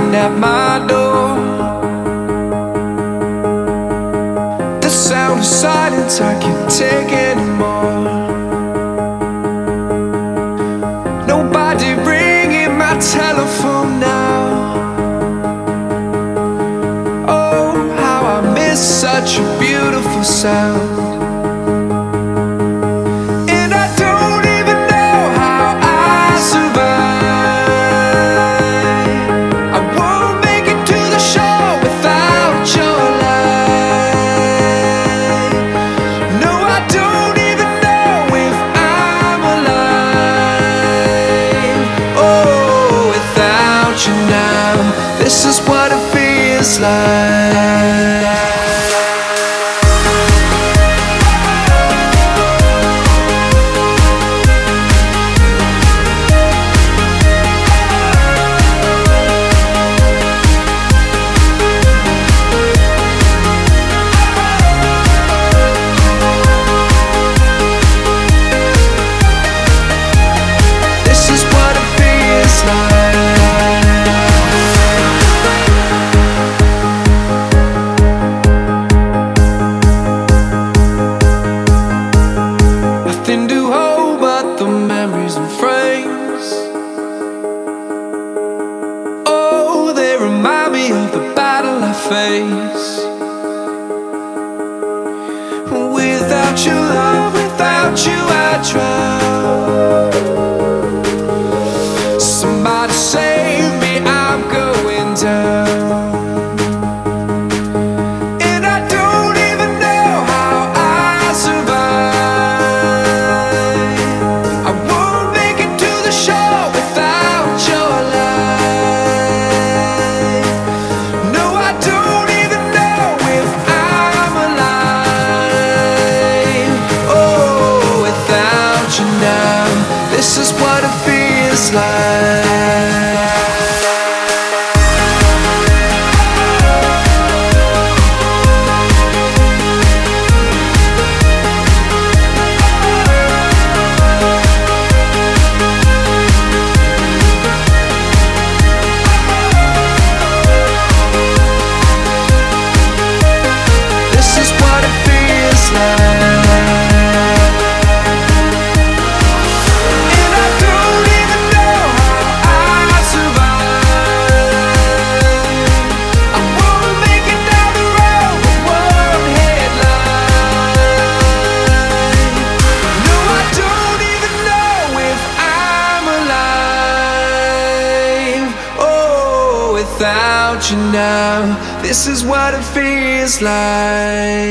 knocking at my door. The sound of silence I can't take anymore. Nobody ringing my telephone now. Oh, how I miss such a beautiful sound. This is what it feels like. This is what it feels like. Nothing to hold but the memories and frames. Oh, they remind me of the battle I face. Without your love, without you I drown. Somebody save me, I'm going down. And I don't even know how I survive. I won't make it to the shore without your light. No, I don't even know if I'm alive. Oh, without you now, this is what it feels like. This is what it feels like. And I don't even know how I survive. I won't make it down the road with one headline. No, I don't even know if I'm alive. Oh, without you now, this is what it feels like.